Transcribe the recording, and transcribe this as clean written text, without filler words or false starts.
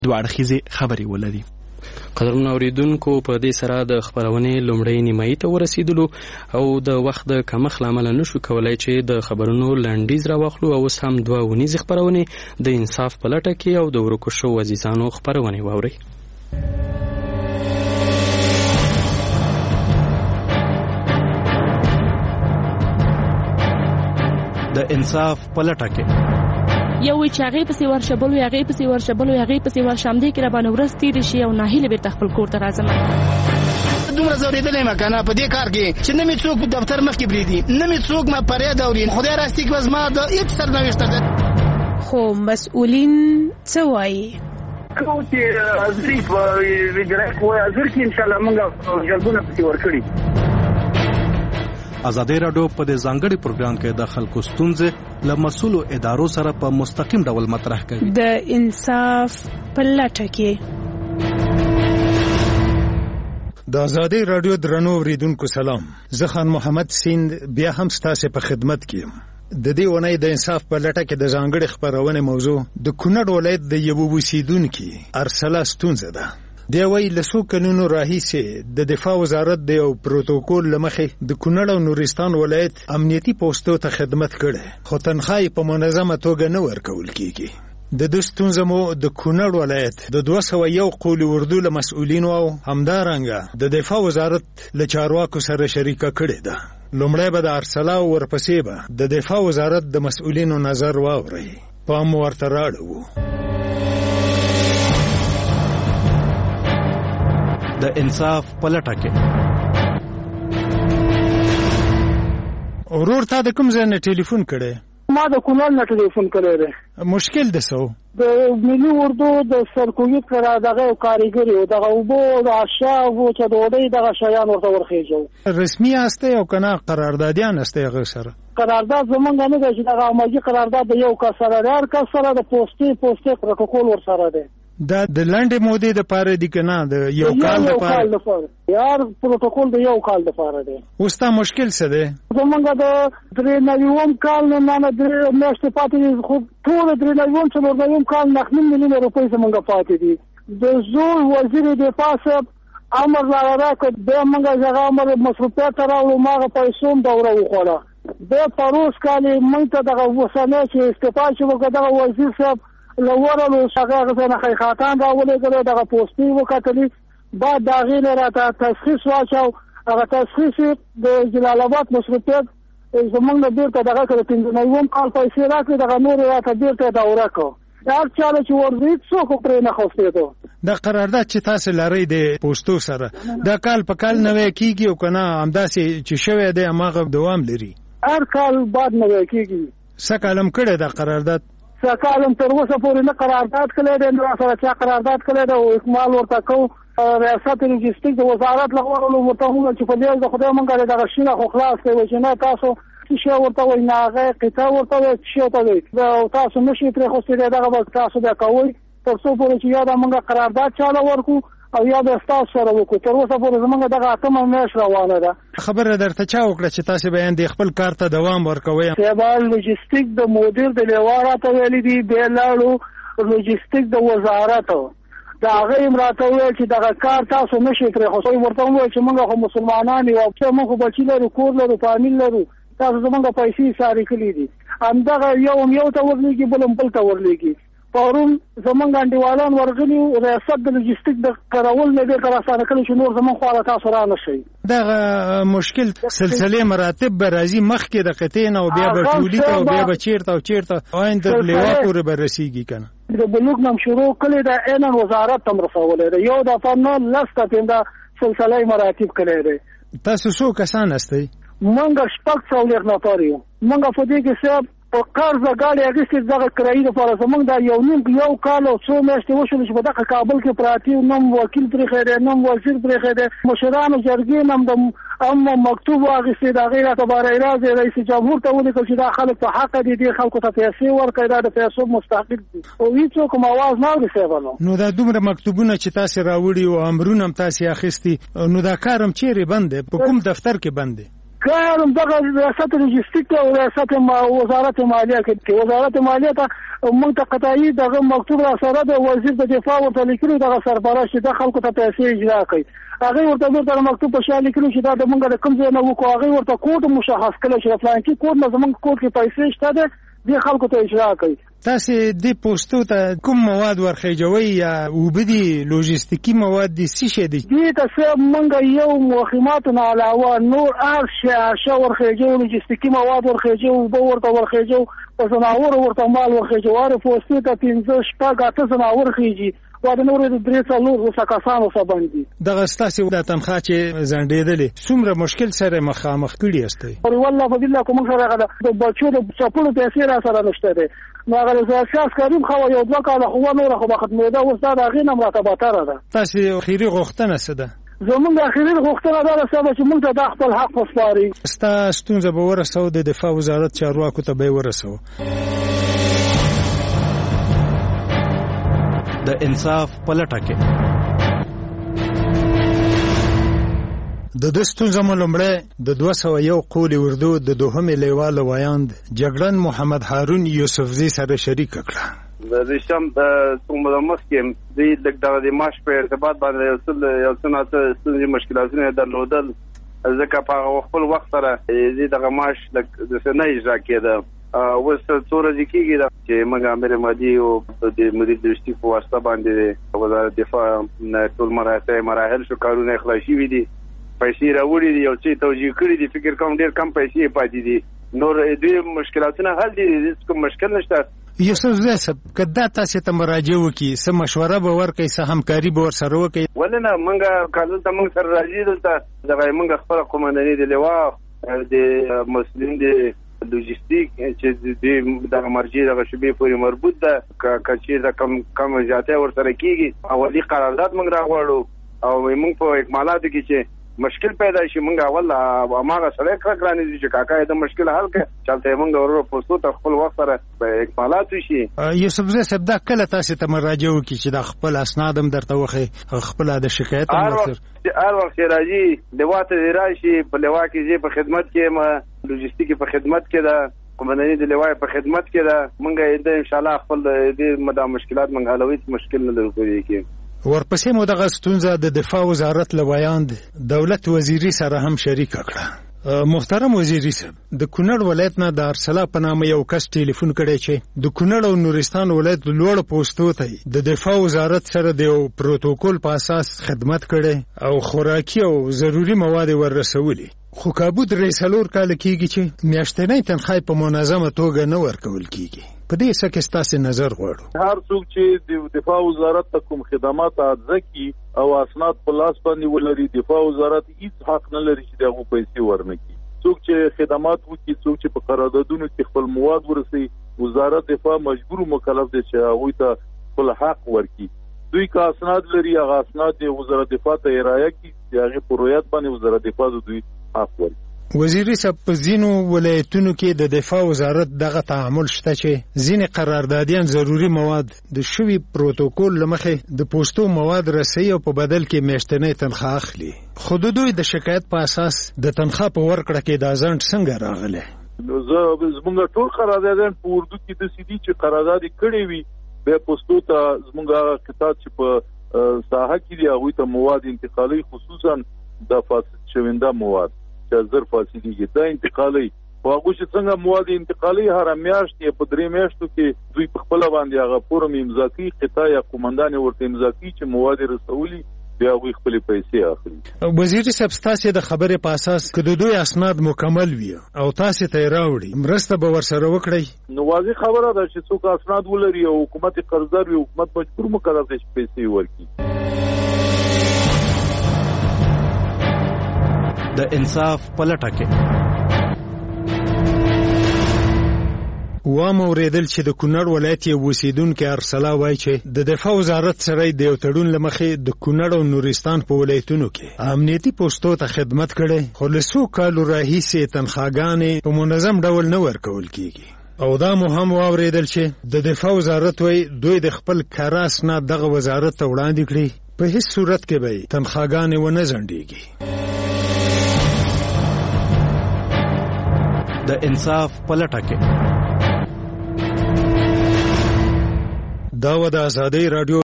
دوه اړخیزې خبرې ولري. قدرمن اوریدونکو، په دې سره د خبرونې لومړۍ نیمایي ته ورسېدلو او د وخت د کمښت له امله نشو کولی چې د خبرونو لنډیز راواخلو. او اوس هم دوه اونیزې خپرونې د انصاف په لټه کې او د ورکو شوو عزیزانو خپرونې واورئ. د انصاف په لټه کې یو وی چې هغې پسې ورشه، بل وی هغې پسې ورشه، بل وی هغې پسې ورشه، همدې کې راباندې ورځ تېرې شي او ناهیلې بېرته خپل کور ته راځم. دومره ځورېدلی یم که نه په دې کار کې چې نه مې څوک دفتر مخکې پرېږدي، نه مې څوک ما فریاد اوري. خدای راستي کې زما د هېڅ سرنوشته ده. خو مسؤلین څه وایي؟ کوم چې حاضري په وزارت وایي حاضر کې انشاءالله موږ جلبونه پسې ورکړي. ازادي راډیو په دې ځانګړي پروګرام کې د خلکو ستونزې له مسؤلو ادارو سره په مستقیم ډول مطرح کوي. د انصاف په لټه کې د ازادي راډیو درنو اوریدونکو سلام. زه خان محمد سیند بیا هم ستاسو په خدمت کې یم. د دې ونې د انصاف په لټه کې د ځانګړي خبرونه موضوع د کونړ ولایت د یو اوسیدونکو ارسلا ستونزه ده. دی وی لسو کلونو راهیسې د دفاع وزارت د یو پروتوکول لمخې د کونړ او نورستان ولایت امنیتي پوسټو ته خدمت کړي، خو تنخواه په منظمه توګه نه ورکول کیږي. د دې ستونزه مو د کونړ ولایت د 201 قول اردو له مسؤلینو او همدارنګه د دفاع وزارت له چارواکو سره شریکه کړې ده. لومړی به د ارسلا او ورپسې به د دفاع وزارت د مسؤلینو نظر واوري. پام ورته راړو. د انصاف په لټه کې ورور تا د کوم ځای نه ټلیفون کړی؟ ما د کونړ نه ټلیفون کړی دی. مشکل د څه و؟ د ملي اردو د سرکویت کرا دغه کاریګری او دغه اوبو د اشیاء چې د وډۍ دغه شیان ورته ورخېجو. رسمي استه او کنه قراردادیان استه هغه سره؟ قرارداد زمونږ نه دی چې دغه عملي قرارداد د یو کس سره دی، هر کس سره د پوسټي پروتوکول ورسره دی. دا د لنډې مودې د پاره دی کنه د یو کال د پاره؟ یار پروتوکول د یو کال د پاره دی. اوس تا مشکل څه دی؟ زمونږ د 93 کال نه میاشتې پاتې دي، خو ټول 93 کال 9 میلیونه روپۍ زمونږ پاتې دي. د زوی وزیر دفاع صاحب امر راکړ، بیا موږ هغه امر مصروفیت راوړو، ماغه پیسو دوره وخوړه. بیا پروس کال موږ ته دغه وسنه چې استعفا شو دغه وزیر صاحب لورلو څنګه غوښنه خیخاتان راولېږل، دغه پوسټي وکټلې، بعد دغه نه راته تشخیص واچو. هغه تشخیص د جلال آباد مصروفیت زمونږ د بیرته دغه کړ 93 کال پیسې راکړي، دغه نور راته بیرته دوره کو. هر چاله چې ورځي څوک پرې نه خوستېدو. دا قرارداد چې تاسو لرئ د پوسټو سره دا کال په کال نوې کیږي او کنه همداسې چې شوی دی هغه دوام لري؟ هر کال بعد نوې کیږي. څه کالم کړی دا قرارداد؟ سکالم تر اوسه پورې نه قرارداد کړی دی، نو سره چې قرارداد کړی دی او اکمال ورته کو. ریاست لوجستیک د وزارت لغوه ورته وویل چې په دې د خدای مونږ دغه شینه خو خلاص کوي چې نه تاسو څه ورته وایي، نه هغه قطعه ورته وایي چې ورته وایي تاسو نشئ پرې خوستېدی، دغه به تاسو بیا کوئ تر څو پورې چې یا د مونږ قرارداد چاله ورکو او یا به ستاسو سره وکړو. تر اوسه پورې زمونږ دغه 8مه میاشت روانه ده. خبره درته چا وکړه چې تاسو بیان د خپل کار ته دوام ورکوئ؟ سیبال لوجستیک د مدیر د لیواره ته ویلي دي، بیا لاړو لوجستیک د وزارت دا هغه امراته ویل چې دغه کار تاسو نشئ پرې خوستئ. ورته وویل چې موږ خو مسلمانان یو، موږ خو بچي لرو، کور لرو، فامیل لرو، تاسو زمونږ پیسې ساري کړي دي. همدغه یو ته ورلېږي، بل هم بل ته ورلېږي. پرون زمونږ انډیوالان ورغلي، ریاست د لوجستیک د کارول نه دی کراسانه کړی چې نور زمونږ خواله تاسو را نشئ. دغه مشکل سلسله مراتب به راځي مخکې د قطعې نه او بیا به ټولي ته او بیا به چیرته او چیرته آینده لیوا پورې به رسیږي کنه. د بلوک نام شروع کړی د عین وزارت تم رسولې ده، یو د فنن لسته پنده سلسله مراتب کړی دی. تاسو څو کسان استئ؟ موږ شپږ څلور نفر یو. موږ په دې کې صاحب په قرض غاړي اګستې دغه کرایي لپاره زمونږ دا یو کال او څو میاشتې وشول چې په دغه کابل کې پراتی نوم وکیل پرې خېده، نوم وزیر پرې خېده، مشرانو جرګې نوم د اما مکتوب واغستې د غیر اعتبار راځي رئیس جمهور ته ولیکل چې دا خلک په حق دي، دي خلکو ته پیسې ورکړي، دا د پیسو مستحق دي او هیڅوک کوم आवाज نه ورسېوالو. نو دا دومره مکتوبونه چې تاسو راوړي او امرونه هم تاسو اخیستي، نو دا کارم چیرې بند دی؟ په کوم دفتر کې بند دی؟ کار دغه ریاست لوجستیک او ریاست وزارت مالیه کې وزارت مالیه ته موږ ته قطعي دغه مکتوب را سره د وزیر د دفاع ورته لیکلو دغه سرپرست د خلکو ته پیسې اجرا کوي هغه ورته د مکتوب په شان لیکلو چې دا د موږ د کوم ځای نه وکړو هغه ورته کوډ مشخص کړي چې فلان کې کوډ نه زموږ کوډ کې پیسې شته ده د خلکو ته اجرا کوي تاسو د پوسټو ته کوم مواد ورخېجوي یا وبدي لوجستیکي مواد دي څه شي دي دې ته موږ یو مخیمات نه علاوه نور ارشا ورخېجو لوجستیکي مواد ورخېجو او ورته ورخېجو په زناور ورته مال ورخېجو واره پوسټو ته 15 شپږ اته زناور خېجي واده نور د درې څلور وسکاسانو سباندي دغه ستاسو د تنخواه چې زنډېدلې څومره مشکل سره مخامخ کړی استئ او والله فضیله کوم سره د بچو د چپلو پیسې را سره نشته ده نو هغه اساس کریم خو یو دوه کاله خو نور خو ختمېده اوس دا هغه نه مرتبه تر ده تاسو اخیری غوښتنه څه ده زمونږ اخیری غوښتنه دا ده چې موږ ته د خپل حق وسپاري ستا ستونزه به ورسو د دفاع وزارت چارواکو ته به ورسو د انصاف پلټه کې د دستون زمو لمړی د 201 قول اردو د دوهمې لیوال وایاند جګړن محمد هارون یوسفزی سره شریک کړه د رشم د څومره مسکم د ماش په ارتباط باندې یو څه مشکلاتونه درلودل ځکه په خپل وخت سره دغه ماش د سنې اجرا کېده اوس څو ورځې کېږي چې موږ امیر مادي او د مدیر دوستي په واسطه باندې وزارت دفاع ټول مراحل شو کارونه خلاصي وي دي پیسې راوړي دي او چې توجیه کړي دي فکر کوم ډېر کم پیسې پاتې دي نور دې مشکلاتونه حل دي کوم مشکل نشته یوسف زیسب کدا تاسو ته مراجعه وکي څه مشوره به ورکړي څه همکاري به ورسره وکړي ولنه موږ کالو ته موږ سره راځي دلته دغه موږ خپل قومنداني د لوا د مسلمان د لوجستیک چې د مرجع د شبي پورې مربوط ده کچې د کم زیاته ورسره کیږي اولی قرارداد موږ راغړو او موږ په اکمالاتو کې چې مشکل پیدا شي موږ اول اماغه سره کړکرانې دي چې کاکا د مشکل حل کړي چلته موږ ورو پوسټو ته خپل وخت سره په اکمالات شي یوسف زه سبدا کله تاسو ته مراجعه وکړي چې د خپل اسنادم درته وخی خپل د شکایت هر وخت راځي لواته راشي په لوا کې په خدمت کې ما لوجستیک په خدمت کې ده قومنداني د لوا په خدمت کې ده موږ ان شاء الله خپل د مدا مشکلات موږ حلوي مشکل نه لرو کې ورپسې مو دغه ستونزه د دفاع وزارت لوایاند دولت وزیری سره هم شریک کړه محترم وزیری صاحب د کونړ ولایت نه د ارسلا په نامه یو کس ټلیفون کړی چې د کونړ او نورستان ولایت لوړ پوسټو ته د دفاع وزارت سره د پروتوکول په اساس خدمت کړي او خوراکي او ضروری مواد ورسولي خو کابو درې څلور کال کېږي چې میاشتنۍ تنخواه په منظمه توګه نه ورکول کېږي په دې څه کې ستاسو نظر غواړو هر څوک چې د دفاع وزارت ته کوم خدمات ځکي او اسناد په لاس باندې ولري دفاع وزارت هیڅ حق نه لري چې دغه پیسې ورنکړي څوک چې خدمات وکړي څوک چې په قراردادونو کې خپل مواد ورسي وزارت دفاع مجبور مکلف دي چې هغه ته خپل حق ورکړي دوی کا اسناد لري هغه اسناد د وزارت دفاع ته ارائه کړي هغه په روایت باندې وزارت دفاع دوی حق ورکړي وزیری صاحب په ځینو ولایتونو کې د دفاع وزارت دغه تعامل شته چې ځینې قراردادیان ضروری مواد د شوی پروتوکول لمخې د پوسټو مواد رسي او په بدل کې میاشتنۍ تنخواه اخلي خو دوی د شکایت په اساس د تنخواه په ورکړه کې د ځنډ څنګه راغله زمونږ ټول قراردادیان په اردو کې د سیدي چې قرارداد کړي وي به پوسټو ته زمونږ قطاع چې په ساحه کې دی هغه ته مواد انتقالي خصوصا د فاسد شوینده مواد زر فاصلې دا انتقالي واغه چې څنګه مواد انتقالي هر میاشت په درې میاشتو کې دوی په خپل باندې هغه فورم امضا کوي قطاع یا قومندان ورته امضا کوي چې مواد رسولي بیا غوي خپل پیسې اخلي وزیر صاحب تاسو د خبرې په اساس کله دوی اسناد مکمل وي او تاسو ته راوړي مرسته به ورسره وکړي نو واضح خبره ده چې څوک اسناد ولري او حکومت قرضدار وي حکومت مجبور مکلف دي چې پیسې ورکړي د انصاف پلټه کې وام اوریدل چې د کونړ ولایت یو اوسیدونکو ارسلا وایي چې د دفاع وزارت سره د یو تړون لمخې د کونړ او نورستان په ولایتونو کې امنیتي پوسټو ته خدمت کړي خو له څو کالو راهیسې تنخواګانې په منظم ډول نه ورکول کیږي او دا مو هم واوریدل چې د دفاع وزارت وایي دوی د خپل کاراس نه دغه وزارت ته وړاندې کړي په هیڅ صورت کې به تنخواګانې ونه ځنډيږي د انصاف په لټه کې. دا و د آزادۍ رادیو